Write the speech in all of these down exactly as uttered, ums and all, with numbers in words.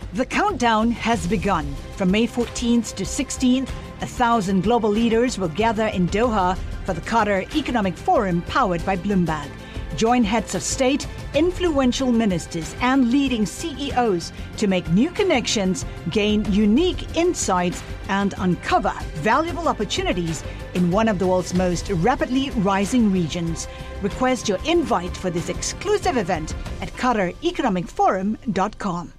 The countdown has begun. From May fourteenth to sixteenth, a thousand global leaders will gather in Doha for the Qatar Economic Forum powered by Bloomberg. Join heads of state, influential ministers, and leading C E Os to make new connections, gain unique insights, and uncover valuable opportunities in one of the world's most rapidly rising regions. Request your invite for this exclusive event at qatar economic forum dot com.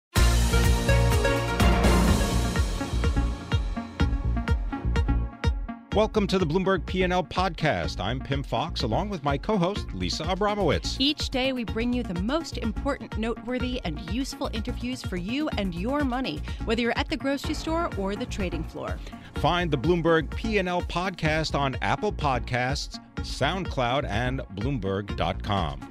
Welcome to the Bloomberg P and L podcast. I'm Pim Fox, along with my co-host, Lisa Abramowitz. Each day, we bring you the most important, noteworthy, and useful interviews for you and your money, whether you're at the grocery store or the trading floor. Find the Bloomberg P and L podcast on Apple Podcasts, SoundCloud, and Bloomberg dot com.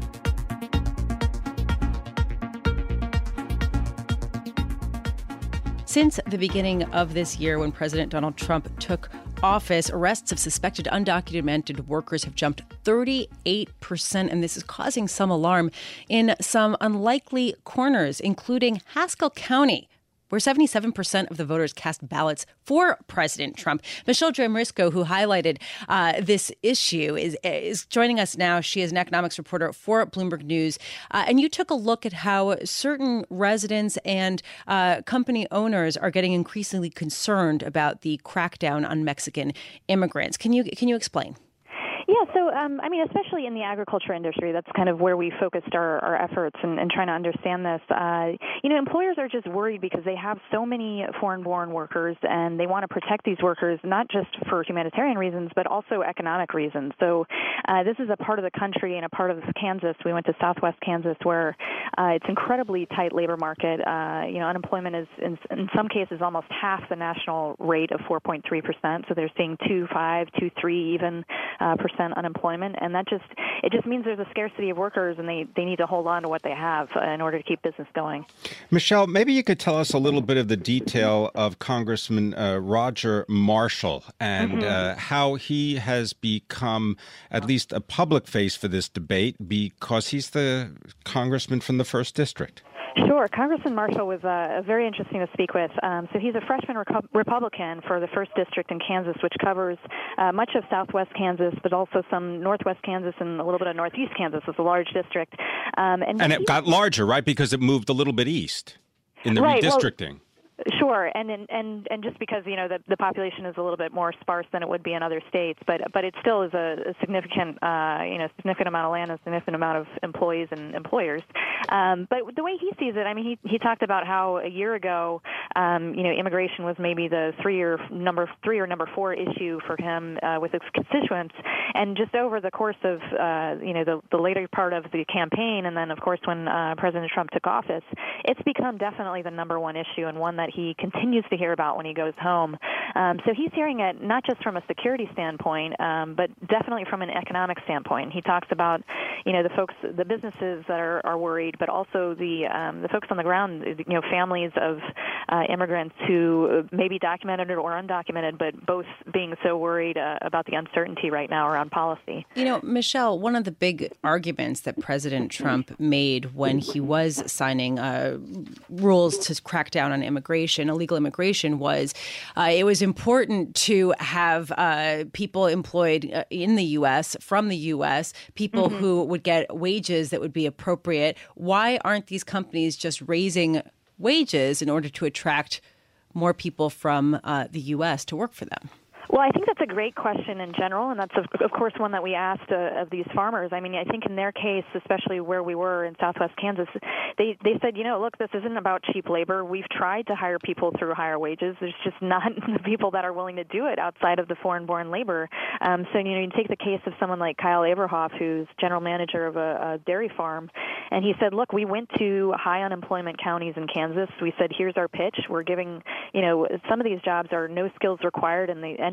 Since the beginning of this year, when President Donald Trump took office, arrests of suspected undocumented workers have jumped thirty-eight percent, and this is causing some alarm in some unlikely corners, including Haskell County, where seventy-seven percent of the voters cast ballots for President Trump. Michelle Dramrisco, who highlighted uh, this issue, is, is joining us now. She is an economics reporter for Bloomberg News. Uh, and you took a look at how certain residents and uh, company owners are getting increasingly concerned about the crackdown on Mexican immigrants. Can you can you explain? Yeah, so, um, I mean, especially in the agriculture industry, that's kind of where we focused our, our efforts in, in trying to understand this. Uh, you know, employers are just worried because they have so many foreign-born workers, and they want to protect these workers, not just for humanitarian reasons, but also economic reasons. So uh, this is a part of the country and a part of Kansas. We went to Southwest Kansas, where uh, it's incredibly tight labor market. Uh, you know, unemployment is, in, in some cases, almost half the national rate of four point three percent. So they're seeing two, five, two, three even uh, percent unemployment, and that just it just means there's a scarcity of workers, and they, they need to hold on to what they have uh, in order to keep business going. Michelle, maybe you could tell us a little bit of the detail of Congressman uh, Roger Marshall and mm-hmm. uh, how he has become at least a public face for this debate because he's the congressman from the first district. Sure. Congressman Marshall was uh, very interesting to speak with. Um, so he's a freshman Reco- Republican for the first district in Kansas, which covers uh, much of southwest Kansas, but also some northwest Kansas and a little bit of northeast Kansas. It's a large district. Um, and and it got larger, right, because it moved a little bit east in the right, redistricting. Well, Sure, and and and just because you know the the population is a little bit more sparse than it would be in other states, but but it still is a, a significant uh, you know significant amount of land, and a significant amount of employees and employers. Um, but the way he sees it, I mean, he he talked about how a year ago, um, you know, immigration was maybe the three or number three or number four issue for him uh, with his constituents, and just over the course of uh, you know the the later part of the campaign, and then of course when uh, President Trump took office, it's become definitely the number one issue and one that he continues to hear about when he goes home. Um, so he's hearing it not just from a security standpoint, um, but definitely from an economic standpoint. He talks about, you know, the folks, the businesses that are, are worried, but also the um, the folks on the ground, you know, families of uh, immigrants who may be documented or undocumented, but both being so worried uh, about the uncertainty right now around policy. You know, Michelle, one of the big arguments that President Trump made when he was signing uh, rules to crack down on immigration, illegal immigration, was uh, it was important to have uh, people employed uh, in the U S, from the U S, people mm-hmm. who would get wages that would be appropriate. Why aren't these companies just raising wages in order to attract more people from uh, the U S to work for them? Well, I think that's a great question in general, and that's, of, of course, one that we asked uh, of these farmers. I mean, I think in their case, especially where we were in southwest Kansas, they, they said, you know, look, this isn't about cheap labor. We've tried to hire people through higher wages. There's just not the people that are willing to do it outside of the foreign-born labor. Um, so, you know, you take the case of someone like Kyle Aberhoff, who's general manager of a, a dairy farm, and he said, look, we went to high unemployment counties in Kansas. We said, here's our pitch. We're giving, you know, some of these jobs are no skills required, and the entry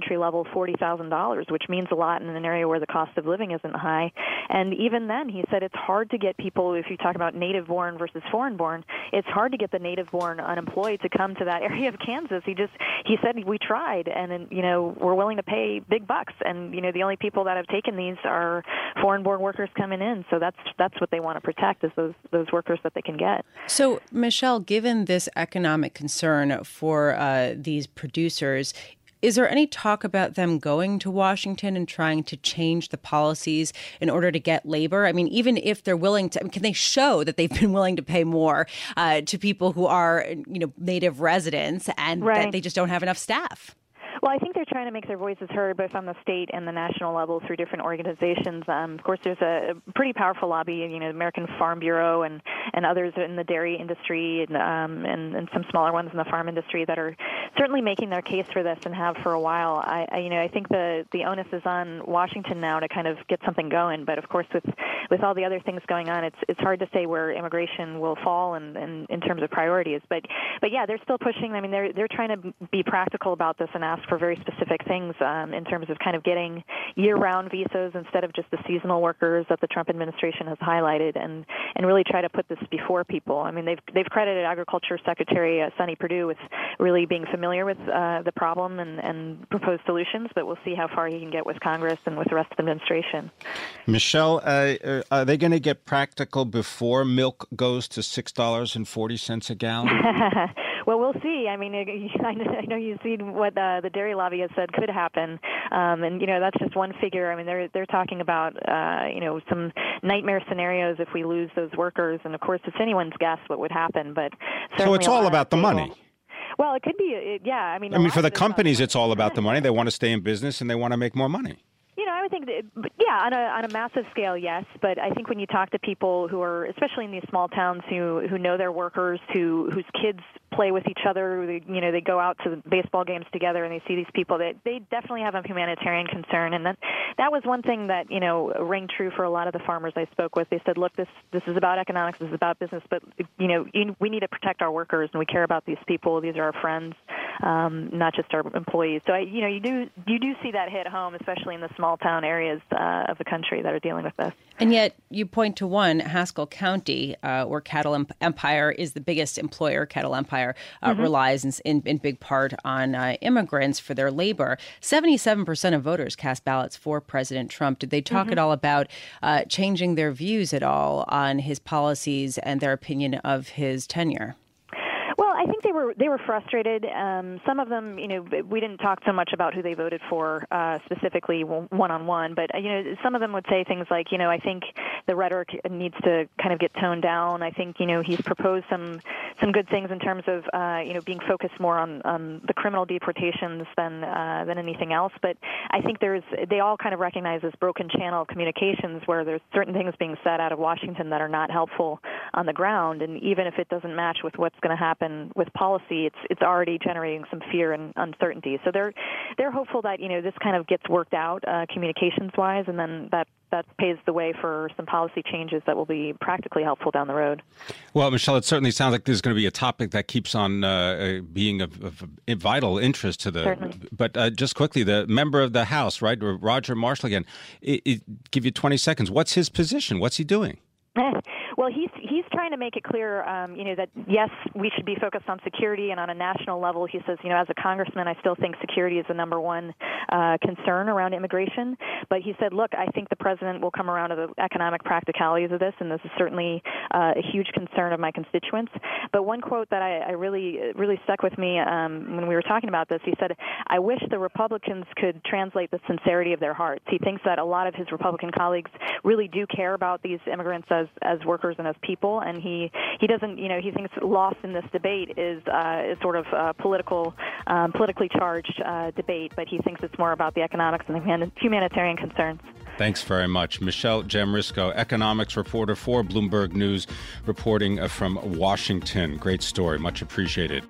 entry level forty thousand dollars, which means a lot in an area where the cost of living isn't high. And even then, he said it's hard to get people, if you talk about native-born versus foreign-born, it's hard to get the native-born unemployed to come to that area of Kansas. He just, he said, we tried, and, you know, we're willing to pay big bucks. And, you know, the only people that have taken these are foreign-born workers coming in. So that's that's what they want to protect, is those, those workers that they can get. So, Michelle, given this economic concern for uh, these producers, is there any talk about them going to Washington and trying to change the policies in order to get labor? I mean, even if they're willing to, I mean, can they show that they've been willing to pay more uh, to people who are, you know, native residents and right. that they just don't have enough staff? Well, I think they're trying to make their voices heard both on the state and the national level through different organizations. Um, of course, there's a pretty powerful lobby, you know, the American Farm Bureau and, and others in the dairy industry and, um, and, and some smaller ones in the farm industry that are certainly making their case for this and have for a while. I, I you know, I think the, the onus is on Washington now to kind of get something going. But, of course, with with all the other things going on, it's it's hard to say where immigration will fall in, in, in terms of priorities. But, but yeah, they're still pushing. I mean, they're, they're trying to be practical about this and ask for very specific things um, in terms of kind of getting year-round visas instead of just the seasonal workers that the Trump administration has highlighted, and, and really try to put this before people. I mean, they've they've credited Agriculture Secretary uh, Sonny Perdue with really being familiar with uh, the problem and, and proposed solutions, but we'll see how far he can get with Congress and with the rest of the administration. Michelle, uh, are they going to get practical before milk goes to six dollars and forty cents a gallon? Well, we'll see. I mean, I know you've seen what uh, the dairy lobby has said could happen, um, and you know that's just one figure. I mean, they're they're talking about uh, you know some nightmare scenarios if we lose those workers, and of course it's anyone's guess what would happen. But so it's all about the money. Well, it could be. It, yeah, I mean. I mean, for the companies, it's all about the money. They want to stay in business and they want to make more money. You know, I would think that, yeah, on a on a massive scale, yes. But I think when you talk to people who are, especially in these small towns, who who know their workers, who whose kids play with each other, they, you know, they go out to the baseball games together and they see these people, that they definitely have a humanitarian concern. And that that was one thing that, you know, rang true for a lot of the farmers I spoke with. They said, look, this this is about economics, this is about business, but, you know, you, we need to protect our workers and we care about these people. These are our friends, um, not just our employees. So, I, you know, you do you do see that hit home, especially in the small town areas uh, of the country that are dealing with this. And yet you point to one, Haskell County, uh, where Cattle Empire is the biggest employer. Cattle Empire uh, mm-hmm. relies in, in, in big part on uh, immigrants for their labor. seventy-seven percent of voters cast ballots for President Trump. Did they talk mm-hmm. at all about uh, changing their views at all on his policies and their opinion of his tenure? Well, I think they were they were frustrated. Um, some of them, you know, we didn't talk so much about who they voted for uh, specifically one on one, but you know, some of them would say things like, you know, I think the rhetoric needs to kind of get toned down. I think, you know, he's proposed some some good things in terms of uh, you know being focused more on, on the criminal deportations than uh, than anything else. But I think there's they all kind of recognize this broken channel of communications where there's certain things being said out of Washington that are not helpful on the ground, and even if it doesn't match with what's going to happen with policy, it's it's already generating some fear and uncertainty. So they're they're hopeful that, you know, this kind of gets worked out uh, communications wise, and then that that paves the way for some policy changes that will be practically helpful down the road. Well, Michelle, it certainly sounds like there's going to be a topic that keeps on uh, being of, of vital interest to the. Certainly. But uh, just quickly, the member of the House, right, Roger Marshall again. It, it, give you twenty seconds. What's his position? What's he doing? Well, he's he's trying to make it clear, um, you know, that yes, we should be focused on security, and on a national level, he says, you know, as a congressman, I still think security is the number one uh, concern around immigration. But he said, look, I think the president will come around to the economic practicalities of this, and this is certainly uh, a huge concern of my constituents. But one quote that I, I really really stuck with me um, when we were talking about this, he said, I wish the Republicans could translate the sincerity of their hearts. He thinks that a lot of his Republican colleagues really do care about these immigrants as as workers and as people, and he he doesn't, you know, he thinks lost in this debate is uh, is sort of a political, um, politically charged uh, debate, but he thinks it's more about the economics and the humanitarian concerns. Thanks very much. Michelle Jamrisko, economics reporter for Bloomberg News, reporting from Washington. Great story. Much appreciated.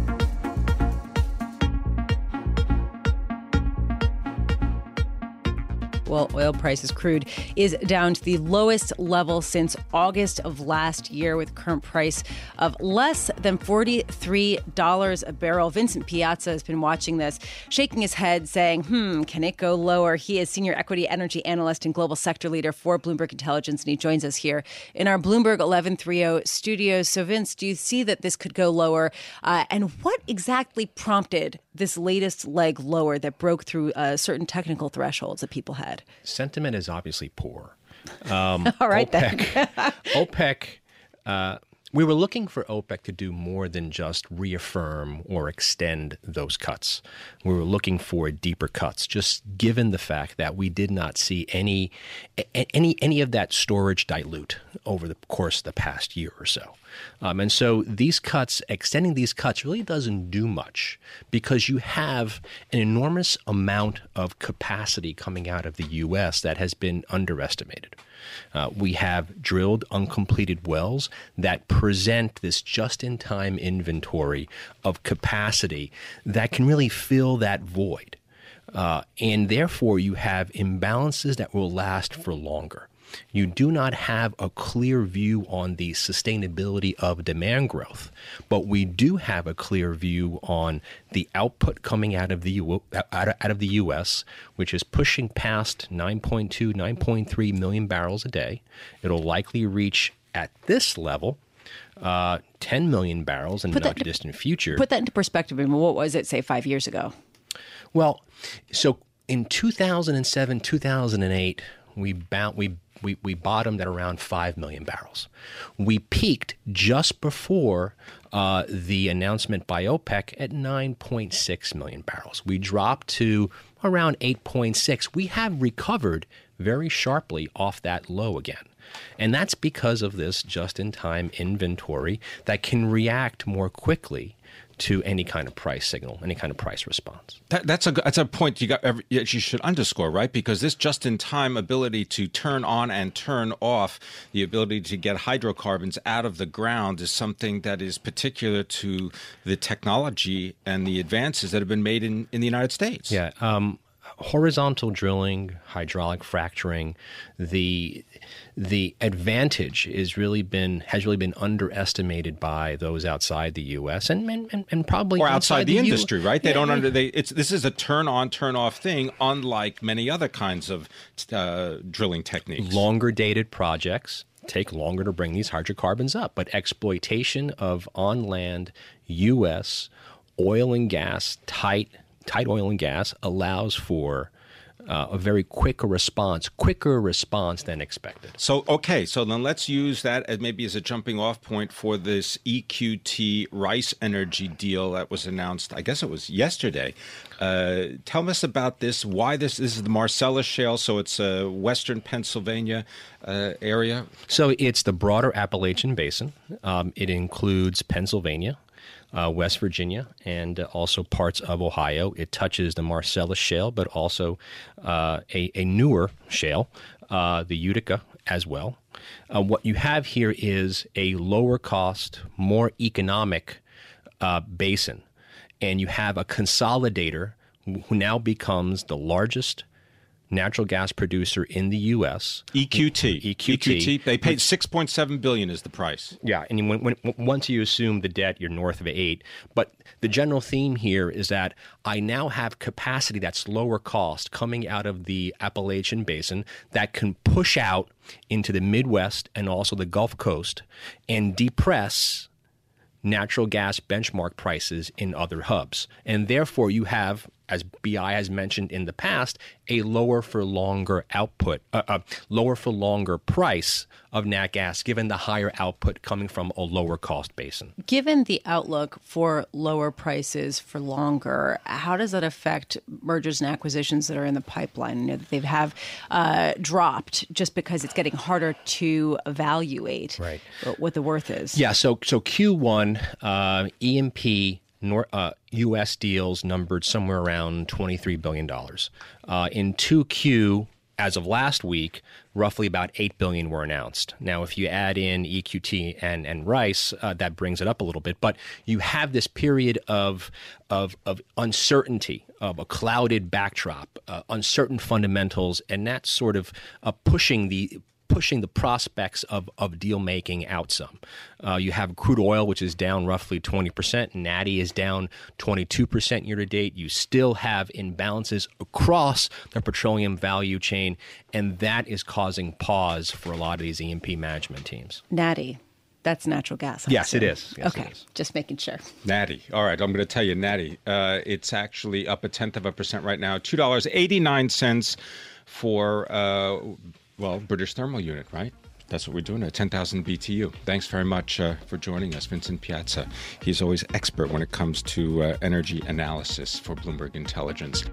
Well, oil prices. Crude is down to the lowest level since August of last year, with a current price of less than forty-three dollars a barrel. Vincent Piazza has been watching this, shaking his head, saying, hmm, can it go lower? He is senior equity energy analyst and global sector leader for Bloomberg Intelligence, and he joins us here in our Bloomberg eleven thirty studios. So, Vince, do you see that this could go lower? Uh, and what exactly prompted this latest leg lower that broke through uh, certain technical thresholds that people had? Sentiment is obviously poor. Um, All right, OPEC, then. OPEC, uh, we were looking for OPEC to do more than just reaffirm or extend those cuts. We were looking for deeper cuts, just given the fact that we did not see any any any of that storage dilute over the course of the past year or so. Um, and so these cuts, extending these cuts really doesn't do much because you have an enormous amount of capacity coming out of the U S that has been underestimated. Uh, we have drilled uncompleted wells that present this just-in-time inventory of capacity that can really fill that void. Uh, and therefore, you have imbalances that will last for longer. You do not have a clear view on the sustainability of demand growth, but we do have a clear view on the output coming out of the U- out of, out of the U S, which is pushing past nine point two, nine point three million barrels a day. It'll likely reach at this level uh, ten million barrels in the not too distant future. Put that into perspective. I mean, what was it, say, five years ago? Well, so in two thousand seven, two thousand eight, we bound, we We, we bottomed at around five million barrels. We peaked just before uh, the announcement by OPEC at nine point six million barrels. We dropped to around eight point six. We have recovered very sharply off that low again. And that's because of this just-in-time inventory that can react more quickly to any kind of price signal, any kind of price response. That, that's a that's a point you got every, you should underscore, right? Because this just-in-time ability to turn on and turn off, the ability to get hydrocarbons out of the ground, is something that is particular to the technology and the advances that have been made in, in the United States. Yeah. Um, horizontal drilling, hydraulic fracturing, the the advantage is really been has really been underestimated by those outside the U S and and, and probably or outside, outside the, the industry, U- right? They yeah, don't under they. It's this is a turn on, turn off thing, unlike many other kinds of uh, drilling techniques. Longer dated projects take longer to bring these hydrocarbons up, but exploitation of on land U S oil and gas tight. Tight oil and gas allows for uh, a very quick response, quicker response than expected. So, okay, so then let's use that as maybe as a jumping off point for this E Q T Rice Energy deal that was announced, I guess it was yesterday. Uh, tell us about this, why this, this is the Marcellus Shale, so it's a western Pennsylvania uh, area. So it's the broader Appalachian Basin. Um, it includes Pennsylvania, Uh, West Virginia, and uh, also parts of Ohio. It touches the Marcellus Shale, but also uh, a, a newer shale, uh, the Utica, as well. Uh, what you have here is a lower cost, more economic uh, basin, and you have a consolidator who now becomes the largest natural gas producer in the U S. E Q T. E Q T. E Q T. They paid six point seven billion dollars is the price. Yeah, and when, when, once you assume the debt, you're north of eight. But the general theme here is that I now have capacity that's lower cost coming out of the Appalachian Basin that can push out into the Midwest and also the Gulf Coast and depress natural gas benchmark prices in other hubs. And therefore you have, as B I has mentioned in the past, a lower for longer output, uh, uh, lower for longer price of nat gas, given the higher output coming from a lower cost basin. Given the outlook for lower prices for longer, how does that affect mergers and acquisitions that are in the pipeline? You know, that they have uh, dropped just because it's getting harder to evaluate right. what the worth is. Yeah. So so Q one uh, E and P. Nor, uh, U S deals numbered somewhere around twenty-three billion dollars. Uh, in two Q, as of last week, roughly about eight billion dollars were announced. Now, if you add in E Q T and, and Rice, uh, that brings it up a little bit. But you have this period of, of, of uncertainty, of a clouded backdrop, uh, uncertain fundamentals, and that's sort of uh, pushing the pushing the prospects of, of deal making out some. Uh, you have crude oil, which is down roughly twenty percent. Natty is down twenty-two percent year to date. You still have imbalances across the petroleum value chain, and that is causing pause for a lot of these E and P management teams. Natty. That's natural gas. I'm yes, assuming. it is. Yes, okay, it is. Just making sure. Natty. All right, I'm going to tell you, Natty. Uh, it's actually up a tenth of a percent right now. two dollars and eighty-nine cents for, uh, well, British Thermal Unit, right? That's what we're doing at ten thousand B T U. Thanks very much uh, for joining us, Vincent Piazza. He's always expert when it comes to uh, energy analysis for Bloomberg Intelligence.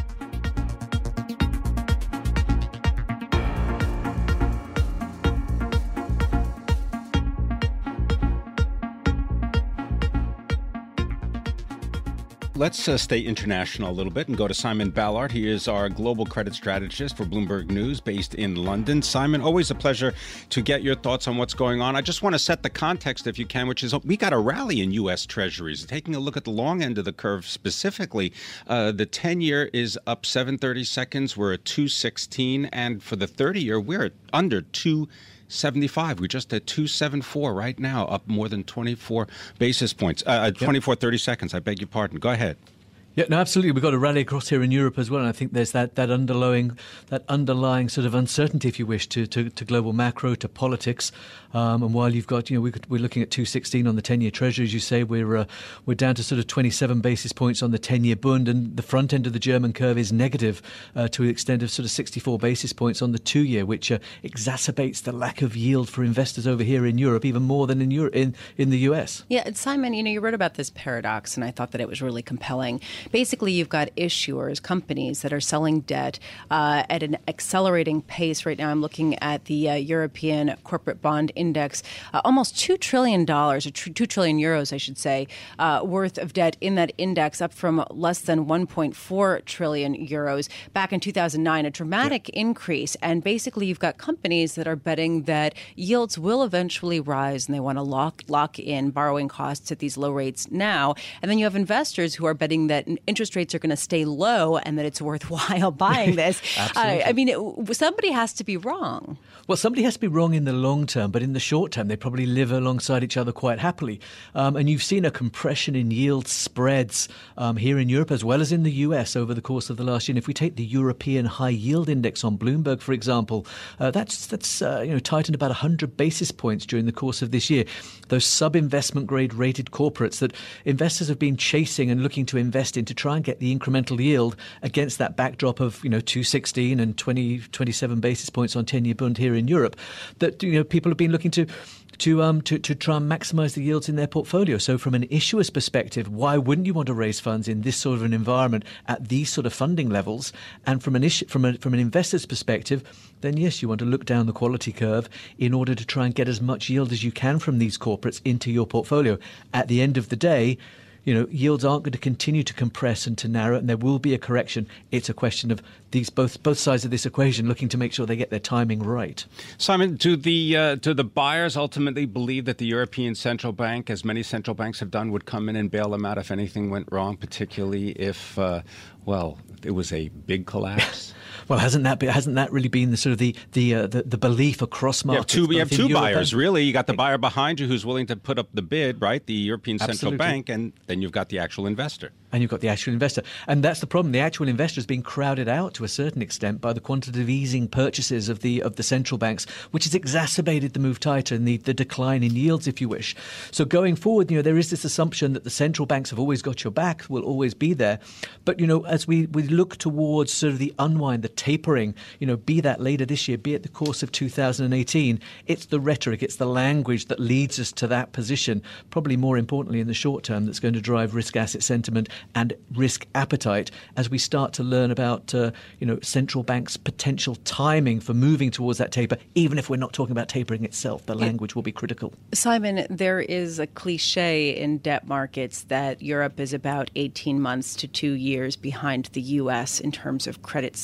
Let's uh, stay international a little bit and go to Simon Ballard. He is our global credit strategist for Bloomberg News based in London. Simon, always a pleasure to get your thoughts on what's going on. I just want to set the context, if you can, which is we got a rally in U S Treasuries. Taking a look at the long end of the curve specifically, uh, the ten-year is up seven thirty seconds. We're at two sixteen. And for the thirty-year, we're at under two seventy-five. We're just at two seventy-four right now, up more than twenty-four basis points. Uh, twenty-four, thirty seconds. I beg your pardon. Go ahead. Yeah, no, absolutely. We've got a rally across here in Europe as well. And I think there's that, that underlying that underlying sort of uncertainty, if you wish, to, to, to global macro, to politics. Um, and while you've got, you know, we could, we're looking at two sixteen on the ten-year Treasury, as you say, we're uh, we're down to sort of twenty-seven basis points on the ten-year Bund, and the front end of the German curve is negative uh, to the extent of sort of sixty-four basis points on the two-year, which uh, exacerbates the lack of yield for investors over here in Europe, even more than in Europe, in in the U S. Yeah, and Simon, you know, you wrote about this paradox, and I thought that it was really compelling. Basically, you've got issuers, companies that are selling debt uh, at an accelerating pace. Right now, I'm looking at the uh, European Corporate Bond Index, uh, almost two trillion dollars, or two trillion euros, I should say, uh, worth of debt in that index, up from less than one point four trillion euros back in two thousand nine, a dramatic yeah. increase. And basically, you've got companies that are betting that yields will eventually rise, and they want to lock lock in borrowing costs at these low rates now. And then you have investors who are betting that interest rates are going to stay low and that it's worthwhile buying this. uh, I mean, it, somebody has to be wrong. Well, somebody has to be wrong in the long term, but in the short term, they probably live alongside each other quite happily. Um, and you've seen a compression in yield spreads um, here in Europe as well as in the U S over the course of the last year. And if we take the European High Yield Index on Bloomberg, for example, uh, that's that's uh, you know tightened about one hundred basis points during the course of this year. Those sub-investment grade rated corporates that investors have been chasing and looking to invest in to try and get the incremental yield against that backdrop of, you know, two sixteen and twenty, twenty-seven basis points on ten-year Bund here in Europe, that, you know, people have been looking to to um to, to try and maximize the yields in their portfolio. So from an issuer's perspective, why wouldn't you want to raise funds in this sort of an environment at these sort of funding levels? And from an issue, from a, from an investor's perspective, then yes, you want to look down the quality curve in order to try and get as much yield as you can from these corporates into your portfolio. At the end of the day, you know, yields aren't going to continue to compress and to narrow, and there will be a correction. It's a question of these both both sides of this equation looking to make sure they get their timing right. Simon, do the uh, do the buyers ultimately believe that the European Central Bank, as many central banks have done, would come in and bail them out if anything went wrong, particularly if, uh, well, it was a big collapse? Well, hasn't that been, hasn't that really been the sort of the the uh, the, the belief across markets? You have two, you have two buyers, and, really. You got the buyer behind you who's willing to put up the bid, right? The European Central Absolutely. Bank, and then you've got the actual investor. And you've got the actual investor. And that's the problem. The actual investor is being crowded out to a certain extent by the quantitative easing purchases of the of the central banks, which has exacerbated the move tighter and the, the decline in yields, if you wish. So going forward, you know, there is this assumption that the central banks have always got your back, will always be there. But, you know, as we, we look towards sort of the unwind, the tapering, you know, be that later this year, be it the course of two thousand eighteen, it's the rhetoric, it's the language that leads us to that position, probably more importantly in the short term, that's going to drive risk asset sentiment and risk appetite as we start to learn about, uh, you know, central banks' potential timing for moving towards that taper. Even if we're not talking about tapering itself, the language will be critical. Simon, there is a cliche in debt markets that Europe is about eighteen months to two years behind the U S in terms of credit cycles.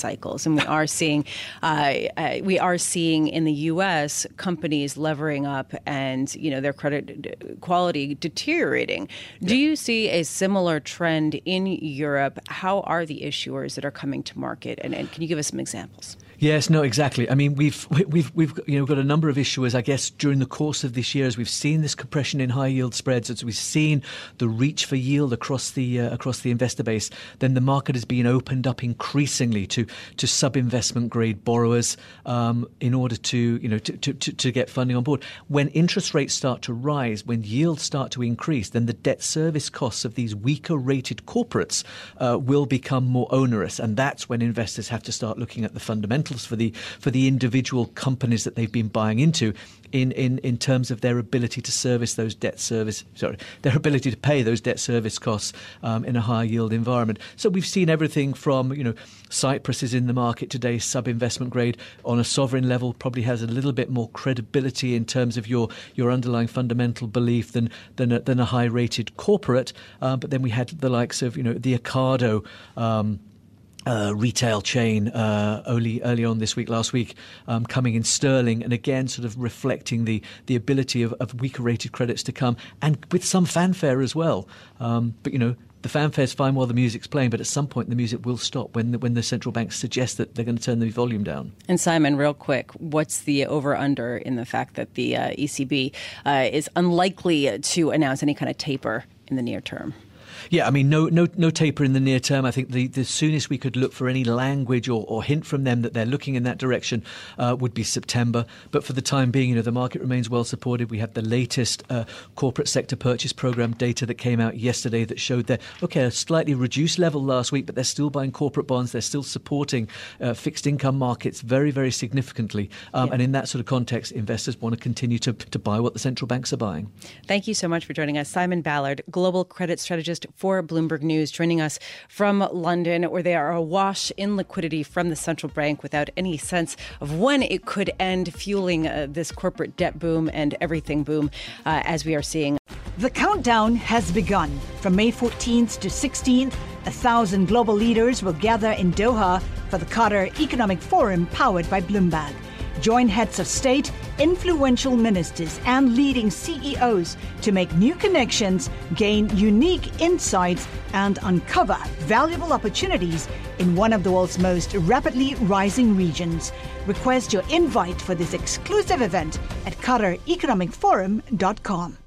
cycles, and we are seeing uh, uh, we are seeing in the U S companies levering up and you know their credit quality deteriorating. Do you see a similar trend in Europe? How are the issuers that are coming to market, and, and can you give us some examples? Yes, no, exactly. I mean, we've we've we've you know got a number of issuers, I guess, during the course of this year, as we've seen this compression in high yield spreads, as we've seen the reach for yield across the uh, across the investor base. Then the market has been opened up increasingly to to sub-investment grade borrowers um, in order to you know to, to to get funding on board. When interest rates start to rise, when yields start to increase, then the debt service costs of these weaker rated corporates uh, will become more onerous, and that's when investors have to start looking at the fundamentals for the for the individual companies that they've been buying into in, in, in terms of their ability to service those debt service sorry their ability to pay those debt service costs um, in a high yield environment. So we've seen everything from you know Cyprus is in the market today, sub-investment grade on a sovereign level, probably has a little bit more credibility in terms of your your underlying fundamental belief than than a, than a high rated corporate. Um, but then we had the likes of you know the Ocado Um, Uh, retail chain uh, early early on this week, last week, um, coming in sterling, and again sort of reflecting the the ability of, of weaker rated credits to come, and with some fanfare as well. Um, but you know. The fanfare's fine while the music's playing, but at some point the music will stop when the, when the central banks suggest that they're going to turn the volume down. And Simon, real quick, what's the over-under in the fact that the uh, E C B uh, is unlikely to announce any kind of taper in the near term? Yeah, I mean, no, no, no taper in the near term. I think the, the soonest we could look for any language or, or hint from them that they're looking in that direction uh, would be September. But for the time being, you know, the market remains well supported. We have the latest uh, corporate sector purchase program data that came out yesterday that showed that okay, a slightly reduced level last week, but they're still buying corporate bonds. They're still supporting uh, fixed income markets very, very significantly. Um, yeah. And in that sort of context, investors want to continue to to buy what the central banks are buying. Thank you so much for joining us, Simon Ballard, global credit strategist for Bloomberg News, joining us from London, where they are awash in liquidity from the central bank without any sense of when it could end, fueling uh, this corporate debt boom and everything boom uh, as we are seeing. The countdown has begun. From May fourteenth to sixteenth, a thousand global leaders will gather in Doha for the Qatar Economic Forum powered by Bloomberg. Join heads of state, influential ministers, and leading C E Os to make new connections, gain unique insights, and uncover valuable opportunities in one of the world's most rapidly rising regions. Request your invite for this exclusive event at qatar economic forum dot com.